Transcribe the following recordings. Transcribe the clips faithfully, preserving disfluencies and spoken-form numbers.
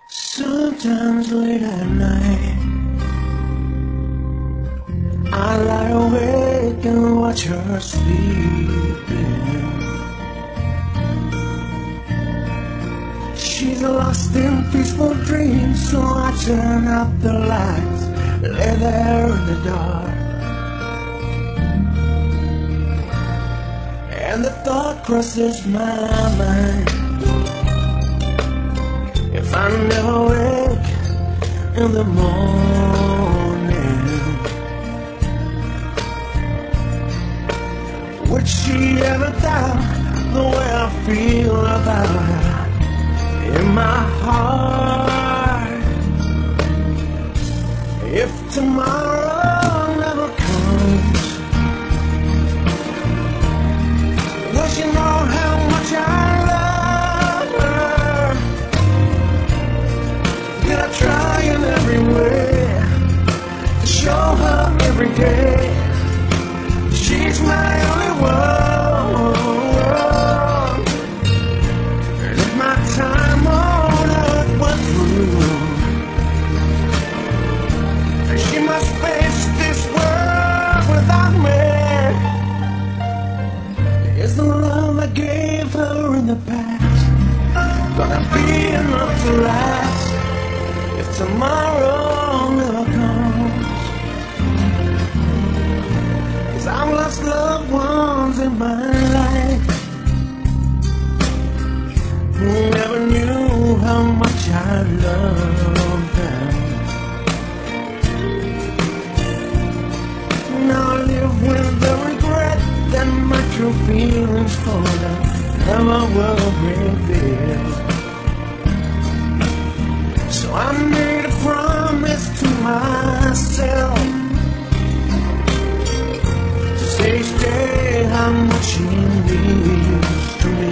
Sometimes late at night I lie awake and watch her sleeping. She's lost in peaceful dreams, so I turn out the lights, lay there in the dark, and the thought crosses my mind: if I never wake in the morning, would she ever doubt the way I feel about her in my heart? If tomorrow never comes, will she know how much I love her? Did I try in every way to show her every day she's my only one? And if my time on earth went through, she must face this world without me. Is the love I gave her in the past gonna be enough to last if tomorrow never comes? 'Cause I've lost loved ones in my life who never knew how much I loved them. Now I live with the regret that my true feelings for them never will reveal. So I made a promise to myself to stay, stay how much she means to me,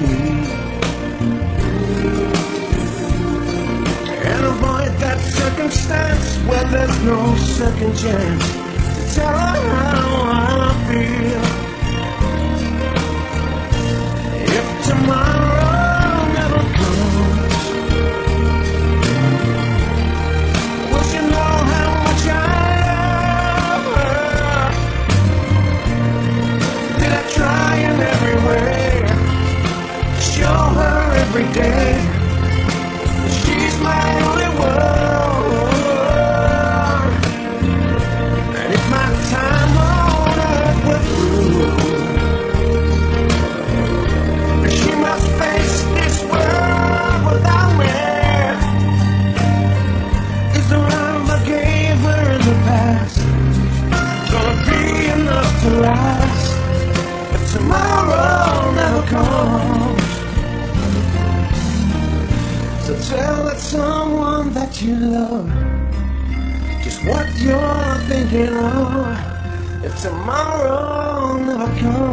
and avoid that circumstance where there's no second chance to tell her how I feel. If tomorrow never comes, will she know how much I love her? Did I try in every way to show her every day that she's my only one? And if my time on earth was through, she must face this world without me. Is the love I gave her in the past gonna be enough to last if tomorrow never comes? So tell that someone that you love just what you're thinking of if tomorrow never comes.